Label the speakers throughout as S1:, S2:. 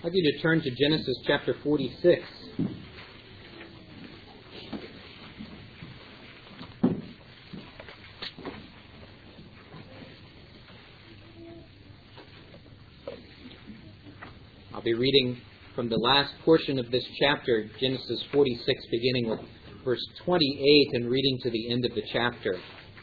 S1: I'd like you to turn to Genesis chapter 46. I'll be reading from the last portion of this chapter, Genesis 46, beginning with verse 28 and reading to the end of the chapter.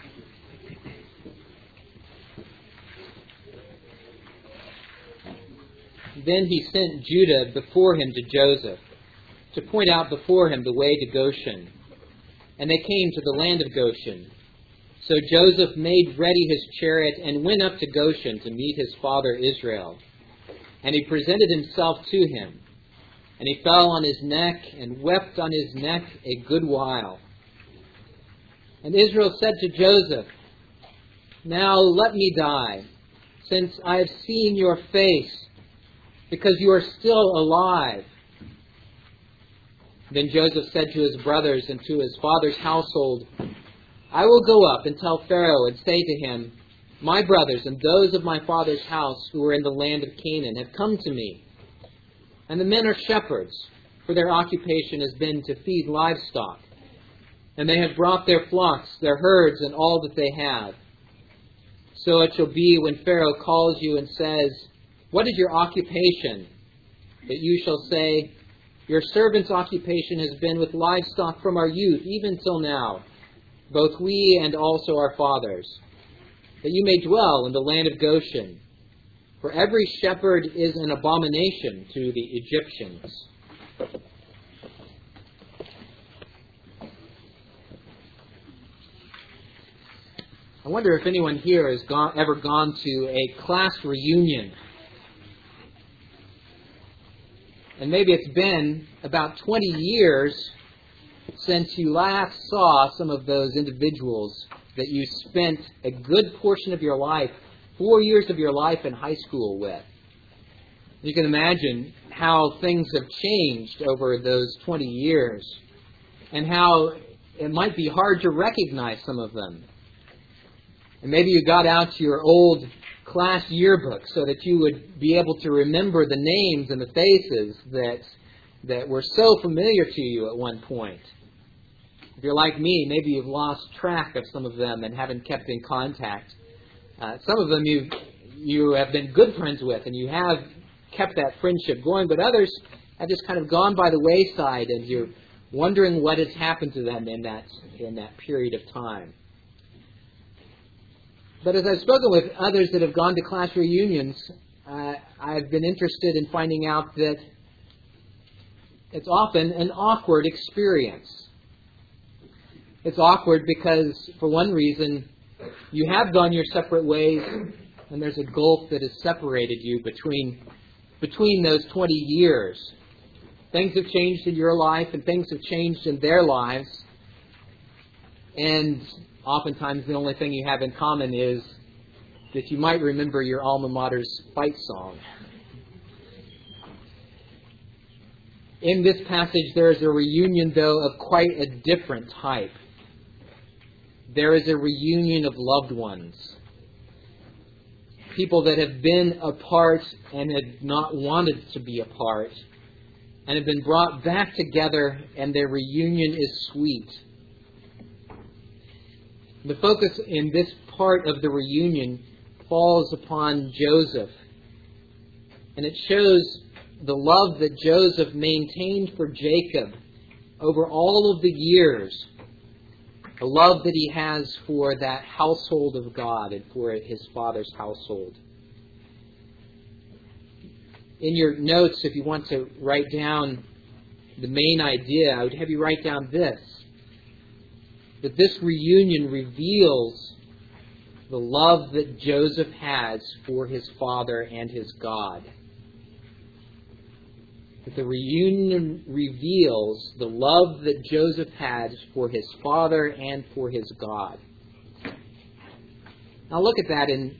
S1: Then he sent Judah before him to Joseph, to point out before him the way to Goshen. And they came to the land of Goshen. So Joseph made ready his chariot and went up to Goshen to meet his father Israel. And he presented himself to him. And he fell on his neck and wept on his neck a good while. And Israel said to Joseph, "Now let me die, since I have seen your face, because you are still alive." Then Joseph said to his brothers and to his father's household, "I will go up and tell Pharaoh and say to him, 'My brothers and those of my father's house who are in the land of Canaan have come to me. And the men are shepherds, for their occupation has been to feed livestock. And they have brought their flocks, their herds, and all that they have. So it shall be when Pharaoh calls you and says, "What is your occupation?" that you shall say, "Your servant's occupation has been with livestock from our youth, even till now, both we and also our fathers, that you may dwell in the land of Goshen. For every shepherd is an abomination to the Egyptians." I wonder if anyone here has ever gone to a class reunion. And maybe it's been about 20 years since you last saw some of those individuals that you spent a good portion of your life, 4 years of your life in high school with. You can imagine how things have changed over those 20 years and how it might be hard to recognize some of them. And maybe you got out your old class yearbook so that you would be able to remember the names and the faces that were so familiar to you at one point. If you're like me, maybe you've lost track of some of them and haven't kept in contact. Some of them you have been good friends with and you have kept that friendship going, but others have just kind of gone by the wayside and you're wondering what has happened to them in that period of time. But as I've spoken with others that have gone to class reunions, I've been interested in finding out that it's often an awkward experience. It's awkward because, for one reason, you have gone your separate ways, and there's a gulf that has separated you between those 20 years. Things have changed in your life, and things have changed in their lives, and oftentimes the only thing you have in common is that you might remember your alma mater's fight song. In this passage, there is a reunion, though, of quite a different type. There is a reunion of loved ones. People that have been apart and had not wanted to be apart and have been brought back together, and their reunion is sweet. The focus in this part of the reunion falls upon Joseph. And it shows the love that Joseph maintained for Jacob over all of the years. The love that he has for that household of God and for his father's household. In your notes, if you want to write down the main idea, I would have you write down this. That this reunion reveals the love that Joseph has for his father and his God. That the reunion reveals the love that Joseph has for his father and for his God. Now look at that in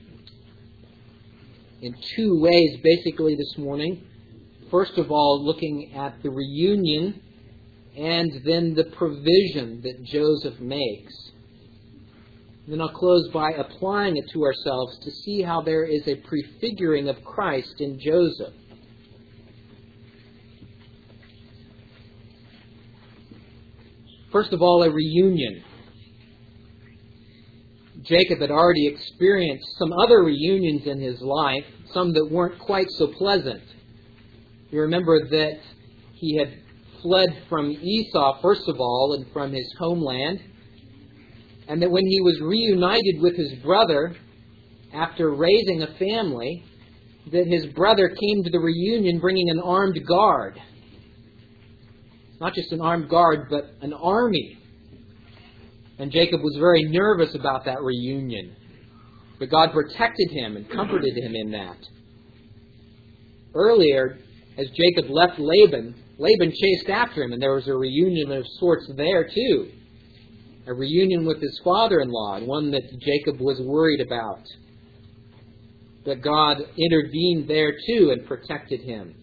S1: two ways basically this morning. First of all, looking at the reunion and then the provision that Joseph makes. Then I'll close by applying it to ourselves to see how there is a prefiguring of Christ in Joseph. First of all, a reunion. Jacob had already experienced some other reunions in his life, some that weren't quite so pleasant. You remember that he had fled from Esau, first of all, and from his homeland, and that when he was reunited with his brother, after raising a family, that his brother came to the reunion bringing an armed guard. Not just an armed guard, but an army. And Jacob was very nervous about that reunion. But God protected him and comforted him in that. Earlier, as Jacob left Laban, Laban chased after him, and there was a reunion of sorts there too. A reunion with his father-in-law, and one that Jacob was worried about. But God intervened there too and protected him.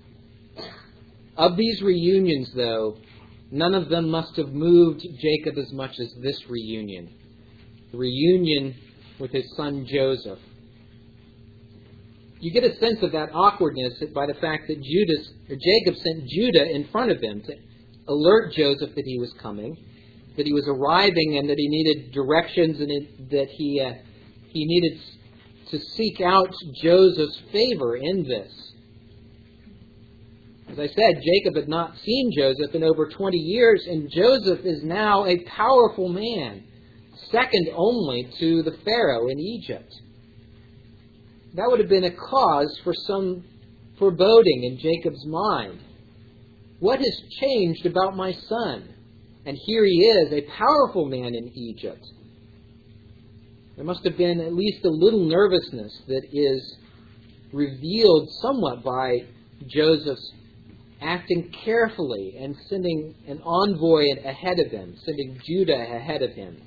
S1: Of these reunions, though, none of them must have moved Jacob as much as this reunion. The reunion with his son Joseph. You get a sense of that awkwardness by the fact that Jacob sent Judah in front of him to alert Joseph that he was coming, that he was arriving, and that he needed directions, and that he needed to seek out Joseph's favor in this. As I said, Jacob had not seen Joseph in over 20 years, and Joseph is now a powerful man, second only to the Pharaoh in Egypt. That would have been a cause for some foreboding in Jacob's mind. What has changed about my son? And here he is, a powerful man in Egypt. There must have been at least a little nervousness that is revealed somewhat by Joseph's acting carefully and sending an envoy ahead of him, sending Judah ahead of him.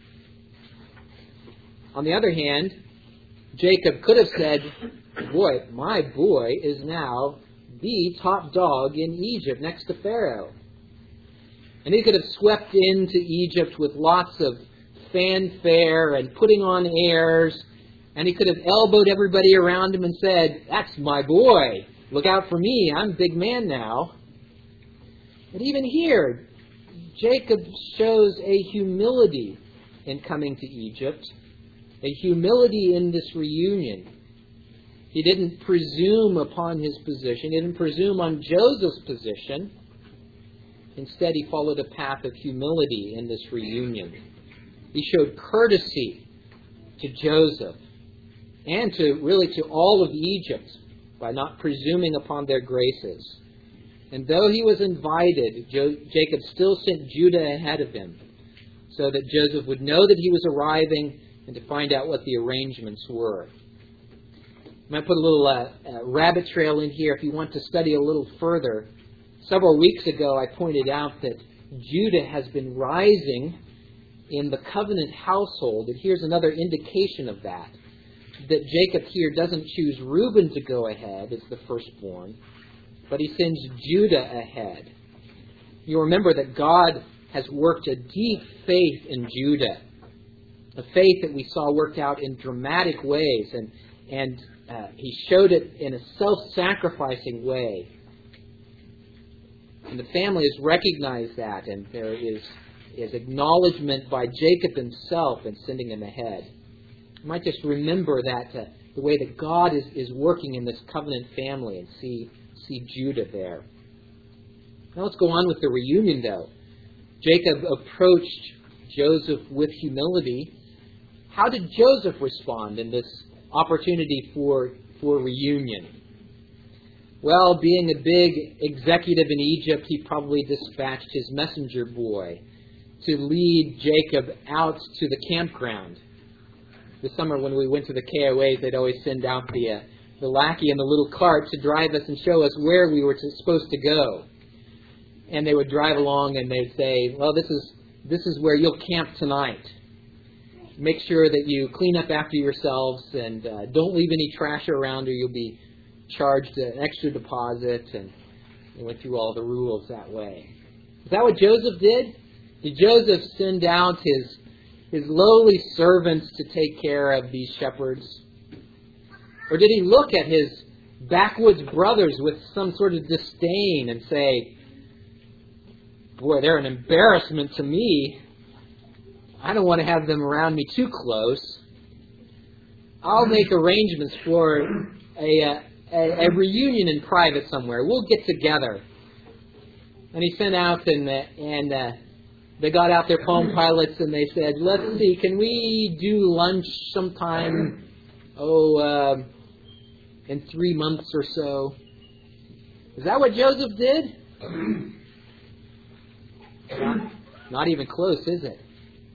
S1: On the other hand, Jacob could have said, boy, my boy is now the top dog in Egypt next to Pharaoh. And he could have swept into Egypt with lots of fanfare and putting on airs, and he could have elbowed everybody around him and said, that's my boy. Look out for me. I'm a big man now. But even here, Jacob shows a humility in coming to Egypt, a humility in this reunion. He didn't presume upon his position. He didn't presume on Joseph's position. Instead, he followed a path of humility in this reunion. He showed courtesy to Joseph and to all of Egypt, by not presuming upon their graces. And though he was invited, Jacob still sent Judah ahead of him, so that Joseph would know that he was arriving and to find out what the arrangements were. I'm going to put a little rabbit trail in here if you want to study a little further. Several weeks ago, I pointed out that Judah has been rising in the covenant household, and here's another indication of that. That Jacob here doesn't choose Reuben to go ahead as the firstborn, but he sends Judah ahead. You remember that God has worked a deep faith in Judah, a faith that we saw worked out in dramatic ways, and he showed it in a self-sacrificing way. And the family has recognized that, and there is acknowledgement by Jacob himself in sending him ahead. You might just remember that the way that God is working in this covenant family, and see Judah there. Now let's go on with the reunion, though. Jacob approached Joseph with humility. How did Joseph respond in this opportunity for reunion? Well, being a big executive in Egypt, he probably dispatched his messenger boy to lead Jacob out to the campground. This summer when we went to the KOAs, they'd always send out the lackey in the little cart to drive us and show us where we were supposed to go. And they would drive along and they'd say, well, this is where you'll camp tonight. Make sure that you clean up after yourselves and don't leave any trash around or you'll be charged an extra deposit. And they went through all the rules that way. Is that what Joseph did? Did Joseph send out his lowly servants to take care of these shepherds? Or did he look at his backwoods brothers with some sort of disdain and say, boy, they're an embarrassment to me. I don't want to have them around me too close. I'll make arrangements for a reunion in private somewhere. We'll get together. And he sent out and they got out their Palm Pilots and they said, let's see, can we do lunch sometime, in 3 months or so? Is that what Joseph did? Not even close, is it?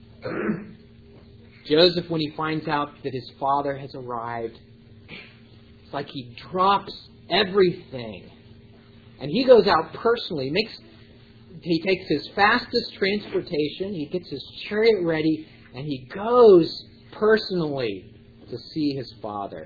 S1: Joseph, when he finds out that his father has arrived, it's like he drops everything. And he goes out personally. He takes his fastest transportation, he gets his chariot ready, and he goes personally to see his father.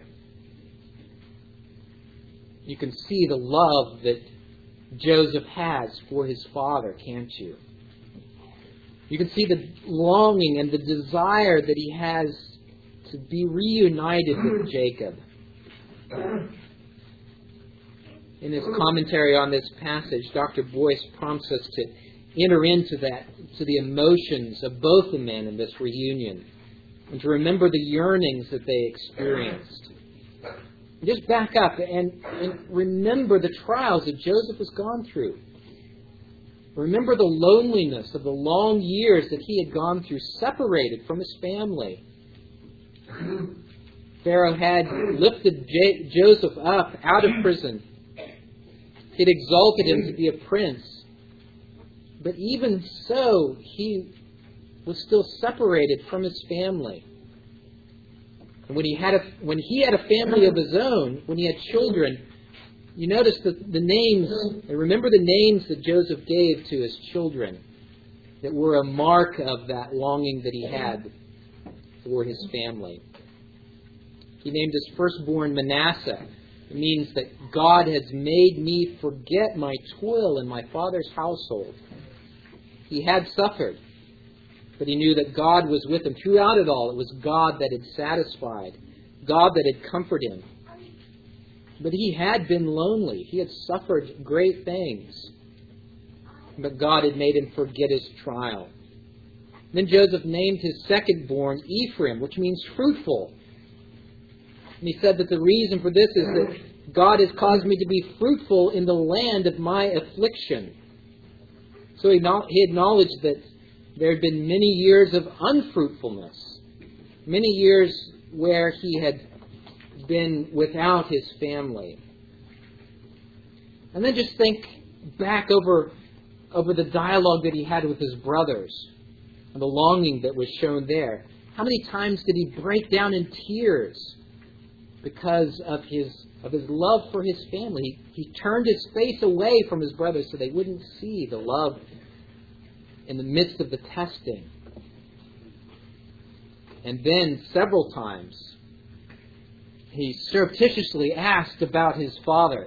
S1: You can see the love that Joseph has for his father, can't you? You can see the longing and the desire that he has to be reunited with Jacob. In his commentary on this passage, Dr. Boyce prompts us to enter into the emotions of both the men in this reunion, and to remember the yearnings that they experienced. Just back up and remember the trials that Joseph has gone through. Remember the loneliness of the long years that he had gone through, separated from his family. Pharaoh had lifted Joseph up out of prison. He had exalted him to be a prince. But even so, he was still separated from his family. And when he had a family of his own, when he had children, you notice that the names, and remember the names that Joseph gave to his children that were a mark of that longing that he had for his family. He named his firstborn Manasseh. It means that God has made me forget my toil in my father's household. He had suffered, but he knew that God was with him throughout it all. It was God that had satisfied, God that had comforted him. But he had been lonely. He had suffered great things. But God had made him forget his trial. Then Joseph named his second-born Ephraim, which means fruitful. And he said that the reason for this is that God has caused me to be fruitful in the land of my affliction. So he acknowledged that there had been many years of unfruitfulness, many years where he had been without his family. And then just think back over the dialogue that he had with his brothers and the longing that was shown there. How many times did he break down in tears because of his love for his family? He turned his face away from his brothers so they wouldn't see the love in the midst of the testing. And then several times he surreptitiously asked about his father.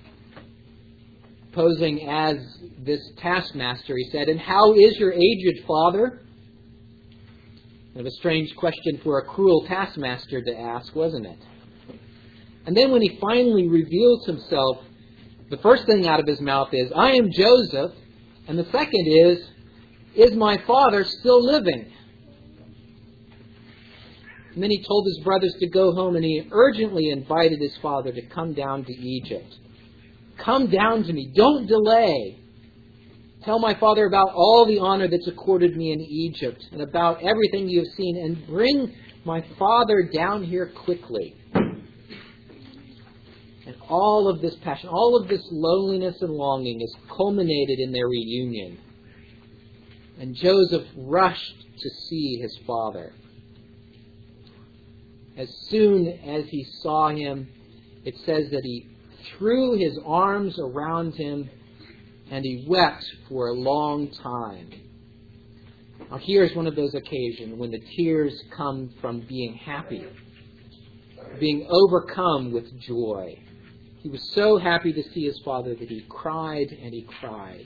S1: Posing as this taskmaster, he said, "And how is your aged father?" Kind of a strange question for a cruel taskmaster to ask, wasn't it? And then when he finally reveals himself, the first thing out of his mouth is, "I am Joseph." And the second is my father still living? And then he told his brothers to go home, and he urgently invited his father to come down to Egypt. "Come down to me. Don't delay. Tell my father about all the honor that's accorded me in Egypt and about everything you have seen, and bring my father down here quickly." And all of this passion, all of this loneliness and longing is culminated in their reunion. And Joseph rushed to see his father. As soon as he saw him, it says that he threw his arms around him and he wept for a long time. Now here's one of those occasions when the tears come from being happy, being overcome with joy. He was so happy to see his father that he cried and he cried.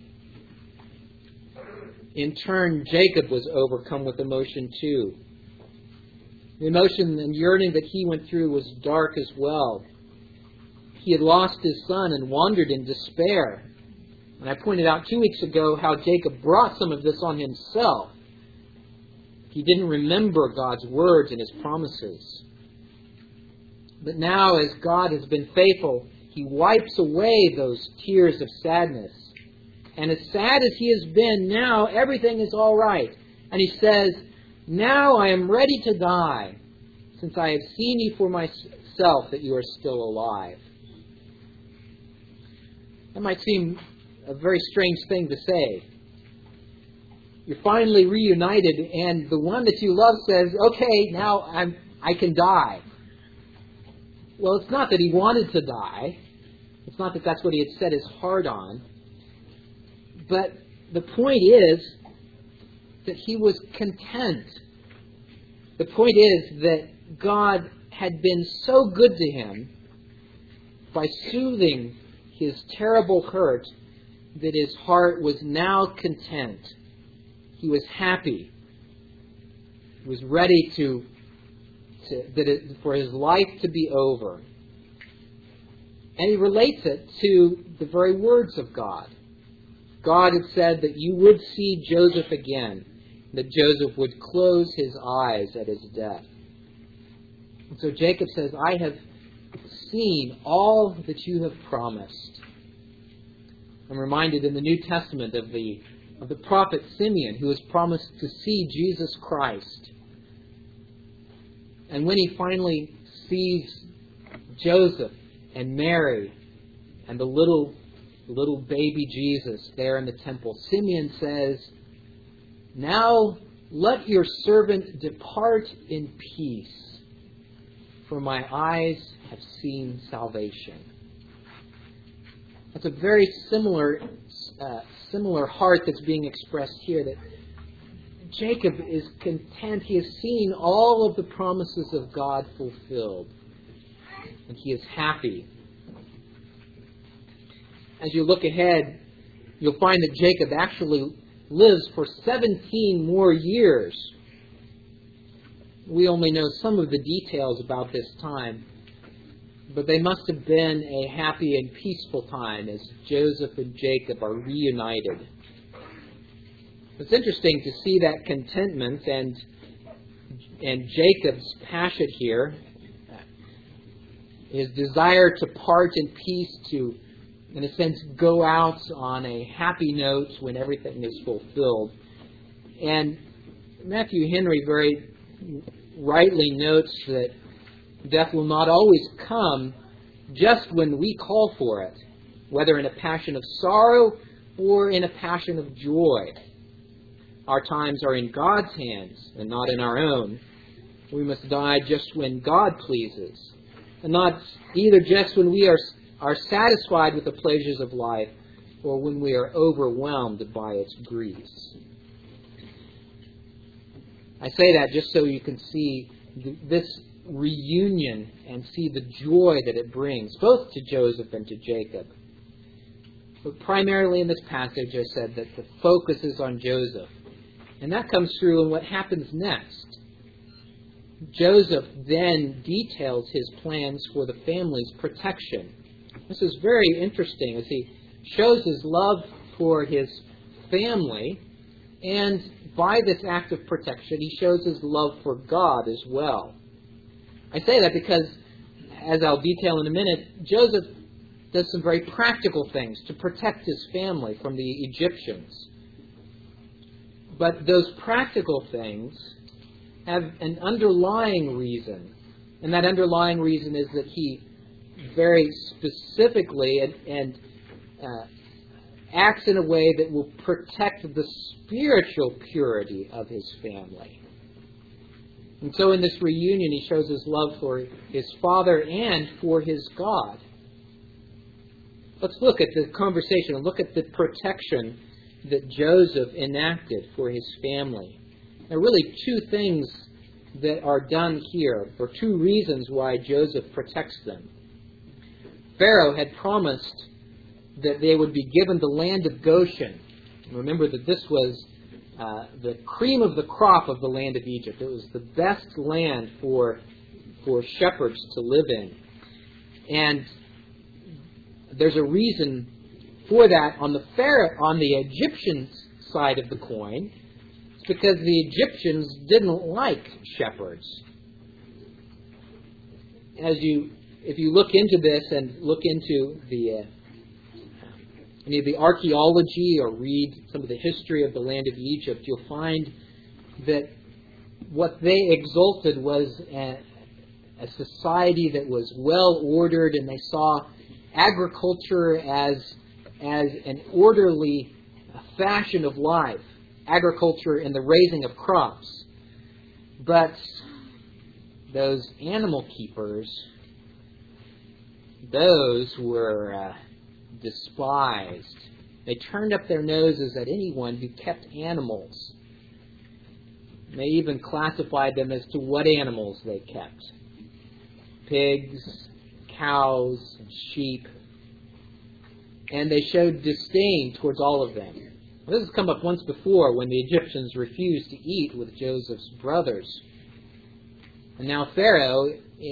S1: In turn, Jacob was overcome with emotion too. The emotion and yearning that he went through was dark as well. He had lost his son and wandered in despair. And I pointed out 2 weeks ago how Jacob brought some of this on himself. He didn't remember God's words and His promises. But now, as God has been faithful, He wipes away those tears of sadness. And as sad as he has been, now everything is all right. And he says, now I am ready to die, since I have seen you for myself that you are still alive. That might seem a very strange thing to say. You're finally reunited, and the one that you love says, okay, now I can die. Well, it's not that he wanted to die. It's not that that's what he had set his heart on. But the point is that he was content. The point is that God had been so good to him by soothing his terrible hurt that his heart was now content. He was happy. He was ready for his life to be over. And he relates it to the very words of God. God had said that you would see Joseph again, that Joseph would close his eyes at his death. And so Jacob says, I have seen all that you have promised. I'm reminded in the New Testament of the prophet Simeon, who was promised to see Jesus Christ. And when he finally sees Joseph and Mary and the little baby Jesus there in the temple, Simeon says, now let your servant depart in peace, for my eyes have seen salvation. That's a very similar heart that's being expressed here, that Jacob is content. He has seen all of the promises of God fulfilled, and he is happy. As you look ahead, you'll find that Jacob actually lives for 17 more years. We only know some of the details about this time, but they must have been a happy and peaceful time as Joseph and Jacob are reunited. It's interesting to see that contentment and Jacob's passion here, his desire to part in peace, to, in a sense, go out on a happy note when everything is fulfilled. And Matthew Henry very rightly notes that death will not always come just when we call for it, whether in a passion of sorrow or in a passion of joy. Our times are in God's hands and not in our own. We must die just when God pleases, and not either just when we are satisfied with the pleasures of life or when we are overwhelmed by its griefs. I say that just so you can see this reunion and see the joy that it brings, both to Joseph and to Jacob. But primarily in this passage, I said that the focus is on Joseph. And that comes through in what happens next. Joseph then details his plans for the family's protection. This is very interesting as he shows his love for his family, and by this act of protection, he shows his love for God as well. I say that because, as I'll detail in a minute, Joseph does some very practical things to protect his family from the Egyptians. But those practical things have an underlying reason. And that underlying reason is that he very specifically and acts in a way that will protect the spiritual purity of his family. And so in this reunion, he shows his love for his father and for his God. Let's look at the conversation and look at the protection that Joseph enacted for his family. There are really two things that are done here, or two reasons why Joseph protects them. Pharaoh had promised that they would be given the land of Goshen. Remember that this was the cream of the crop of the land of Egypt. It was the best land for shepherds to live in. And there's a reason for that on the Egyptian side of the coin, it's because the Egyptians didn't like shepherds. If you look into this and look into any of the archaeology or read some of the history of the land of Egypt, you'll find that what they exalted was a society that was well ordered, and they saw agriculture as an orderly fashion of life, agriculture and the raising of crops. But those animal keepers, those were despised. They turned up their noses at anyone who kept animals. They even classified them as to what animals they kept. Pigs, cows, and sheep. And they showed disdain towards all of them. This has come up once before when the Egyptians refused to eat with Joseph's brothers. And now Pharaoh,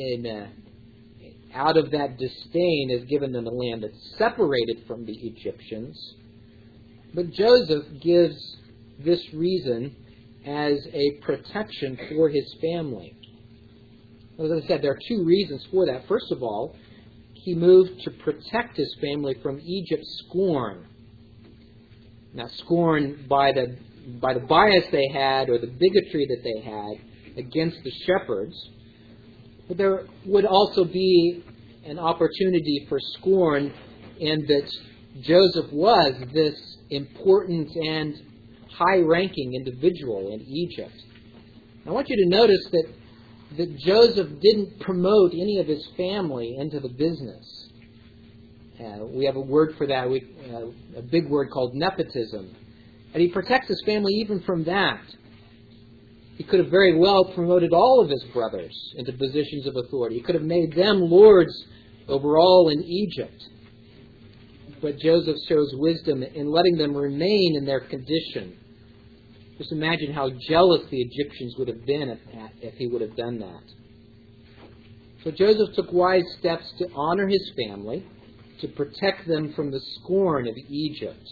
S1: out of that disdain, has given them a land that's separated from the Egyptians. But Joseph gives this reason as a protection for his family. As I said, there are two reasons for that. First of all, he moved to protect his family from Egypt's scorn. Now, scorn by the bias they had or the bigotry that they had against the shepherds. But there would also be an opportunity for scorn in that Joseph was this important and high-ranking individual in Egypt. I want you to notice that Joseph didn't promote any of his family into the business. We have a word for that, a big word called nepotism. And he protects his family even from that. He could have very well promoted all of his brothers into positions of authority. He could have made them lords over all in Egypt. But Joseph shows wisdom in letting them remain in their condition. Just imagine how jealous the Egyptians would have been if he would have done that. So Joseph took wise steps to honor his family, to protect them from the scorn of Egypt.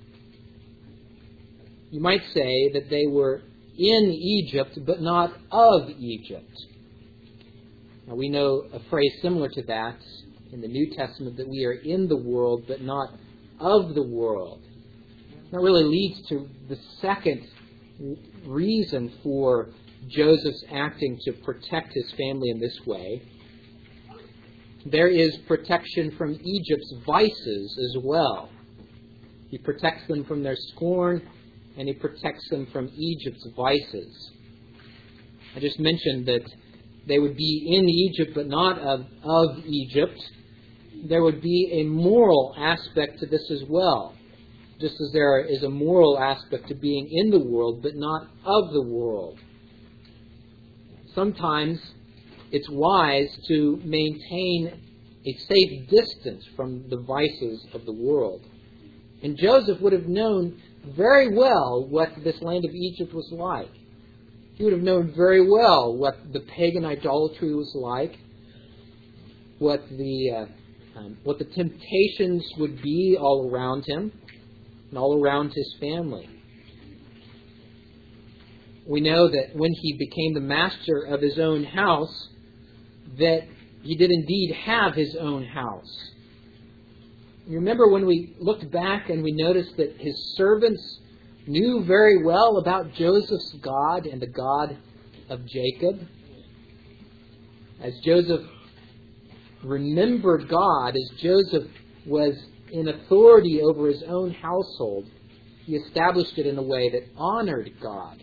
S1: You might say that they were in Egypt, but not of Egypt. Now we know a phrase similar to that in the New Testament, that we are in the world, but not of the world. That really leads to the second reason for Joseph's acting to protect his family in this way. There is protection from Egypt's vices as well. He protects them from their scorn, and he protects them from Egypt's vices. I just mentioned that they would be in Egypt, but not of Egypt. There would be a moral aspect to this as well. Just as there is a moral aspect to being in the world, but not of the world. Sometimes it's wise to maintain a safe distance from the vices of the world. And Joseph would have known very well what this land of Egypt was like. He would have known very well what the pagan idolatry was like, what the temptations would be all around him and all around his family. We know that when he became the master of his own house, that he did indeed have his own house. You remember when we looked back and we noticed that his servants knew very well about Joseph's God and the God of Jacob? As Joseph remembered God, as Joseph was in authority over his own household, he established it in a way that honored God.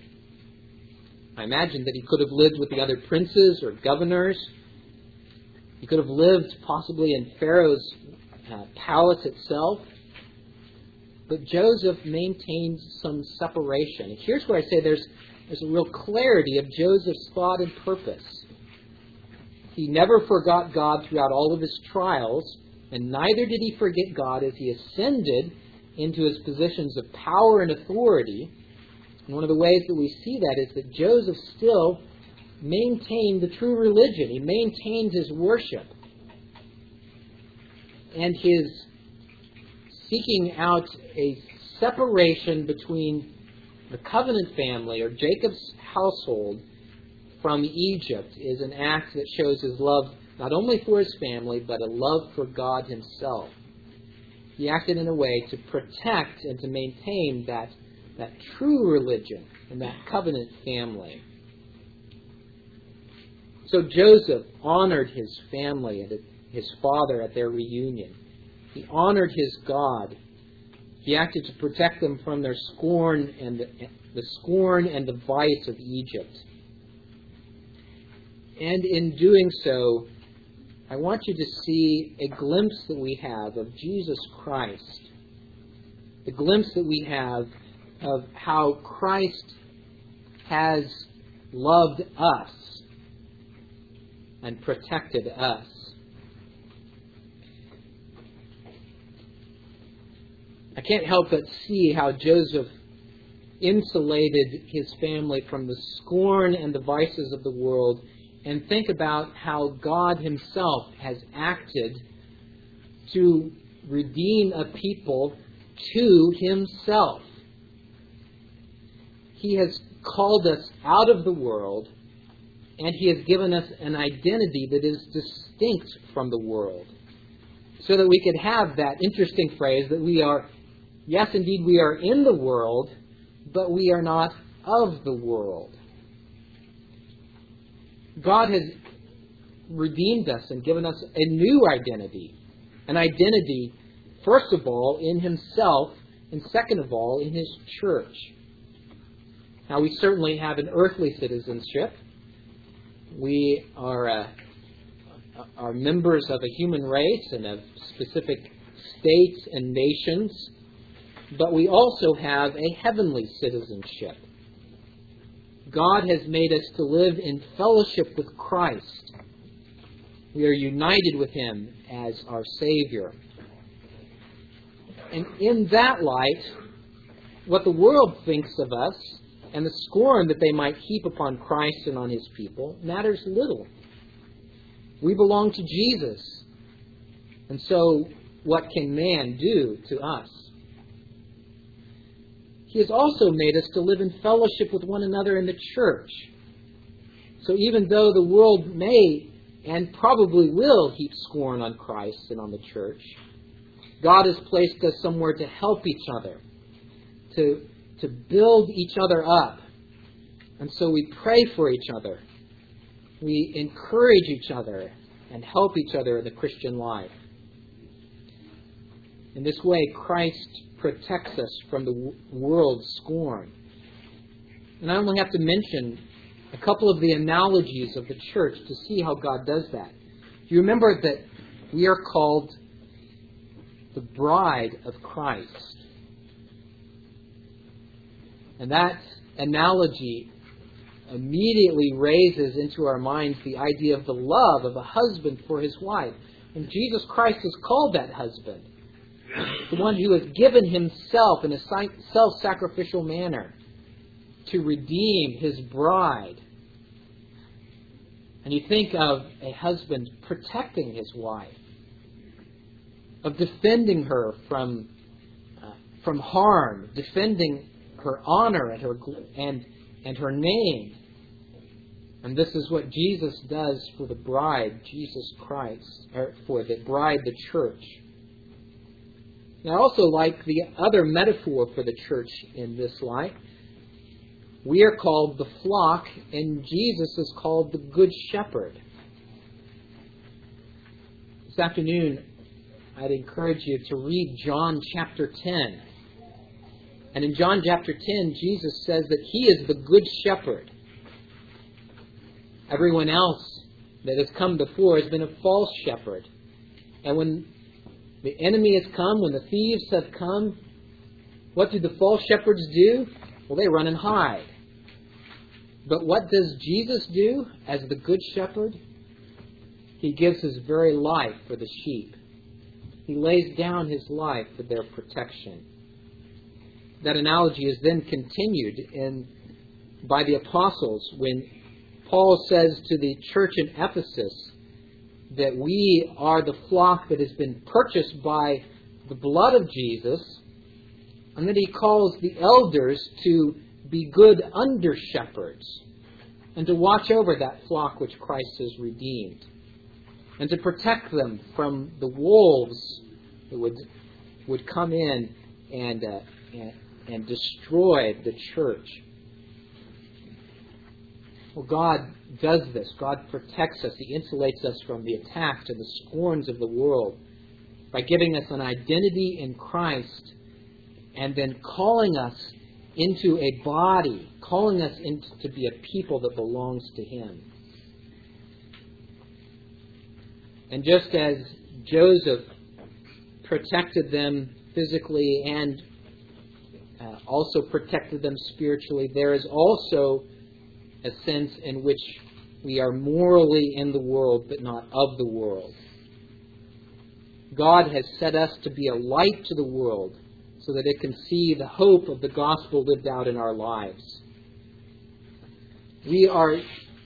S1: I imagine that he could have lived with the other princes or governors. He could have lived possibly in Pharaoh's palace itself. But Joseph maintained some separation. And here's where I say there's a real clarity of Joseph's thought and purpose. He never forgot God throughout all of his trials, and neither did he forget God as he ascended into his positions of power and authority. And one of the ways that we see that is that Joseph still maintained the true religion. He maintained his worship and his speaking out a separation between the covenant family, or Jacob's household, from Egypt is an act that shows his love not only for his family, but a love for God himself. He acted in a way to protect and to maintain that true religion and that covenant family. So Joseph honored his family and his father at their reunion. He honored his God. He acted to protect them from their scorn and the scorn and the vice of Egypt. And in doing so, I want you to see a glimpse that we have of Jesus Christ. The glimpse that we have of how Christ has loved us and protected us. I can't help but see how Joseph insulated his family from the scorn and the vices of the world, and think about how God himself has acted to redeem a people to himself. He has called us out of the world, and he has given us an identity that is distinct from the world, so that we could have that interesting phrase that we are, yes, indeed, we are in the world, but we are not of the world. God has redeemed us and given us a new identity. An identity, first of all, in himself, and second of all, in his church. Now, we certainly have an earthly citizenship. We are members of a human race and of specific states and nations. But we also have a heavenly citizenship. God has made us to live in fellowship with Christ. We are united with him as our Savior. And in that light, what the world thinks of us and the scorn that they might heap upon Christ and on his people matters little. We belong to Jesus. And so, what can man do to us? He has also made us to live in fellowship with one another in the church. So even though the world may and probably will heap scorn on Christ and on the church, God has placed us somewhere to help each other, to build each other up. And so we pray for each other. We encourage each other and help each other in the Christian life. In this way, Christ protects us from the world's scorn. And I only have to mention a couple of the analogies of the church to see how God does that. Do you remember that we are called the bride of Christ? And that analogy immediately raises into our minds the idea of the love of a husband for his wife. And Jesus Christ is called that husband. The one who has given himself in a self-sacrificial manner to redeem his bride. And you think of a husband protecting his wife, of defending her from harm, defending her honor and her name. And this is what Jesus does for the bride, Jesus Christ, or for the bride, the church. And I also like the other metaphor for the church in this light. We are called the flock, and Jesus is called the good shepherd. This afternoon, I'd encourage you to read John chapter 10. And in John chapter 10, Jesus says that he is the good shepherd. Everyone else that has come before has been a false shepherd. And when the enemy has come, when the thieves have come, what do the false shepherds do? Well, they run and hide. But what does Jesus do as the good shepherd? He gives his very life for the sheep. He lays down his life for their protection. That analogy is then continued by the apostles when Paul says to the church in Ephesus that we are the flock that has been purchased by the blood of Jesus, and then he calls the elders to be good under-shepherds and to watch over that flock which Christ has redeemed, and to protect them from the wolves that would come in and destroy the church. Well, God does this. God protects us. He insulates us from the attacks and the scorns of the world by giving us an identity in Christ and then calling us into a body, calling us to be a people that belongs to Him. And just as Joseph protected them physically and also protected them spiritually, there is also a sense in which we are morally in the world but not of the world. God has set us to be a light to the world so that it can see the hope of the gospel lived out in our lives. We are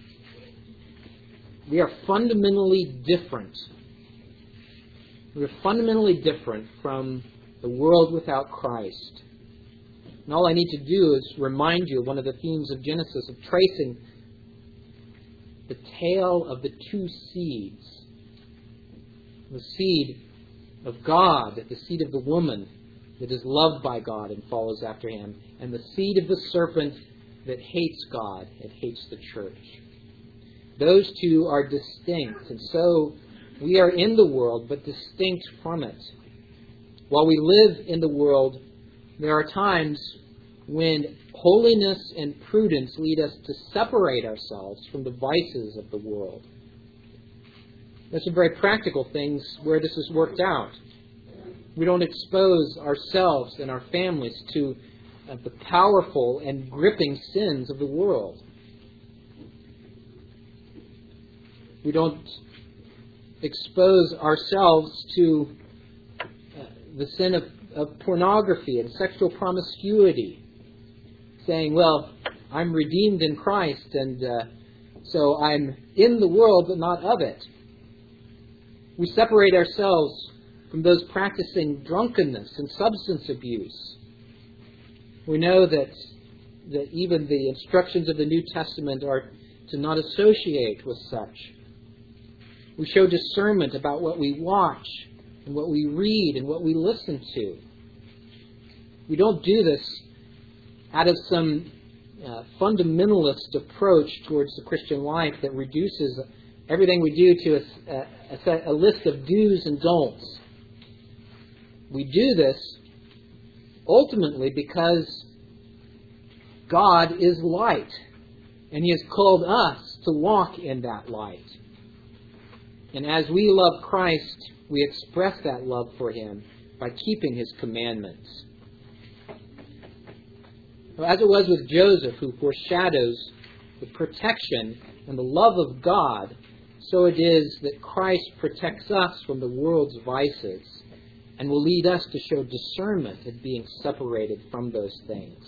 S1: fundamentally different. We are fundamentally different from the world without Christ. And all I need to do is remind you of one of the themes of Genesis, of tracing the tale of the two seeds. The seed of God, the seed of the woman that is loved by God and follows after Him, and the seed of the serpent that hates God and hates the church. Those two are distinct, and so we are in the world but distinct from it. While we live in the world, there are times when holiness and prudence lead us to separate ourselves from the vices of the world. There's some very practical things where this is worked out. We don't expose ourselves and our families to the powerful and gripping sins of the world. We don't expose ourselves to the sin of pornography and sexual promiscuity, saying, well, I'm redeemed in Christ, and so I'm in the world but not of it. We separate ourselves from those practicing drunkenness and substance abuse. We know that even the instructions of the New Testament are to not associate with such. We show discernment about what we watch and what we read and what we listen to. We don't do this out of some fundamentalist approach towards the Christian life that reduces everything we do to a list of do's and don'ts. We do this ultimately because God is light, and He has called us to walk in that light. And as we love Christ, we express that love for Him by keeping His commandments. As it was with Joseph, who foreshadows the protection and the love of God, so it is that Christ protects us from the world's vices and will lead us to show discernment in being separated from those things.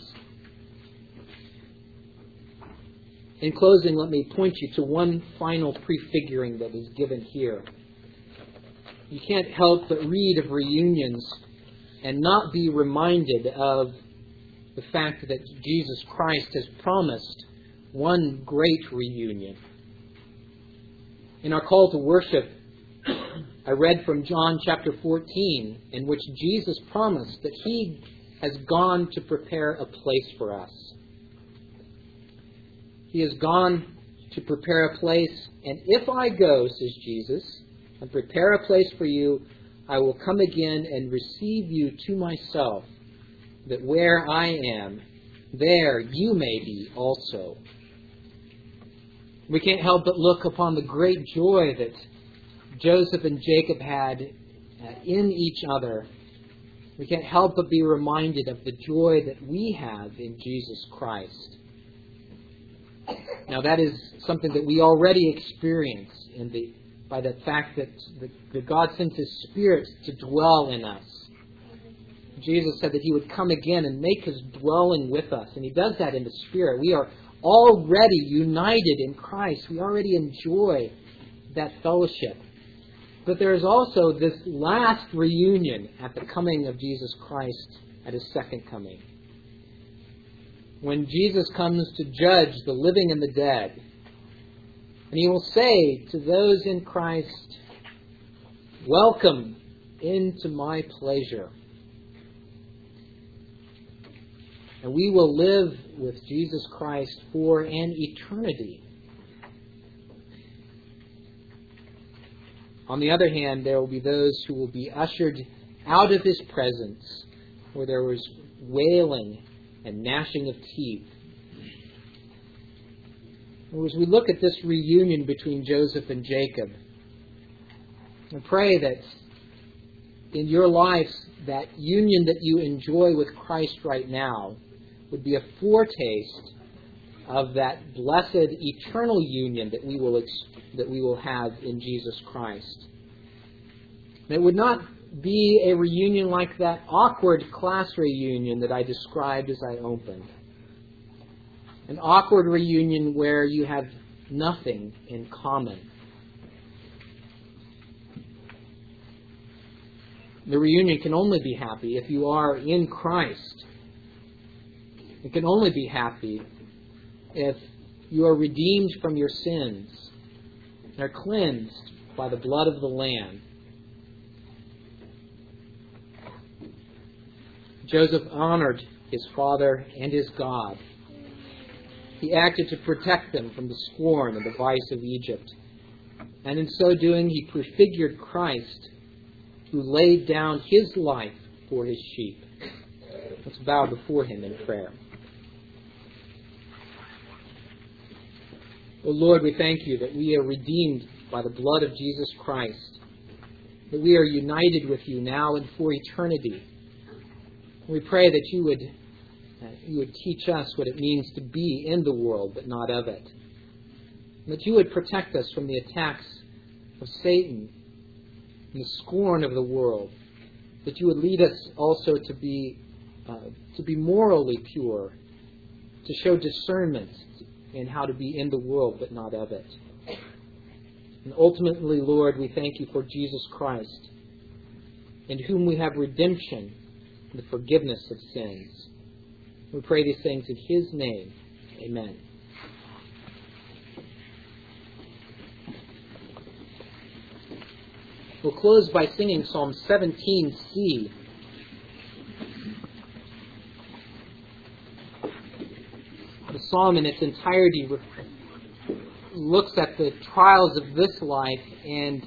S1: In closing, let me point you to one final prefiguring that is given here. You can't help but read of reunions and not be reminded of the fact that Jesus Christ has promised one great reunion. In our call to worship, I read from John chapter 14, in which Jesus promised that He has gone to prepare a place for us. He has gone to prepare a place, and if I go, says Jesus, and prepare a place for you, I will come again and receive you to myself, that where I am, there you may be also. We can't help but look upon the great joy that Joseph and Jacob had in each other. We can't help but be reminded of the joy that we have in Jesus Christ. Now that is something that we already experience by the fact that God sent His Spirit to dwell in us. Jesus said that He would come again and make His dwelling with us, and He does that in the Spirit. We are already united in Christ. We already enjoy that fellowship. But there is also this last reunion at the coming of Jesus Christ at His second coming. When Jesus comes to judge the living and the dead. And He will say to those in Christ, "Welcome into my pleasure." And we will live with Jesus Christ for an eternity. On the other hand, there will be those who will be ushered out of His presence, where there was wailing and gnashing of teeth. And as we look at this reunion between Joseph and Jacob, I pray that in your lives, that union that you enjoy with Christ right now would be a foretaste of that blessed eternal union that we will have in Jesus Christ. And it would not be a reunion like that awkward class reunion that I described as I opened. An awkward reunion where you have nothing in common. The reunion can only be happy if you are in Christ. It can only be happy if you are redeemed from your sins and are cleansed by the blood of the Lamb. Joseph honored his father and his God. He acted to protect them from the scorn and the vice of Egypt. And in so doing, he prefigured Christ, who laid down his life for his sheep. Let's bow before Him in prayer. O Lord, we thank You that we are redeemed by the blood of Jesus Christ, that we are united with You now and for eternity. We pray that You would teach us what it means to be in the world, but not of it. And that You would protect us from the attacks of Satan and the scorn of the world. That You would lead us also to be morally pure, to show discernment in how to be in the world, but not of it. And ultimately, Lord, we thank You for Jesus Christ, in whom we have redemption and the forgiveness of sins. We pray these things in His name. Amen. We'll close by singing Psalm 17c. The psalm in its entirety looks at the trials of this life, and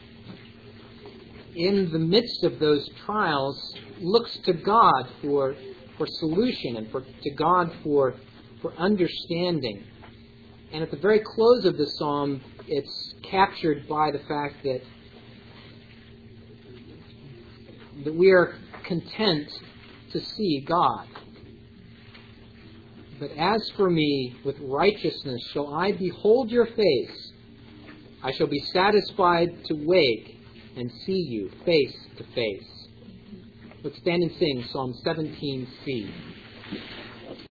S1: in the midst of those trials looks to God for solution and to God for understanding. And at the very close of the psalm, it's captured by the fact that we are content to see God. But as for me, with righteousness shall I behold Your face. I shall be satisfied to wake and see You face to face. Let's stand and sing Psalm 17c.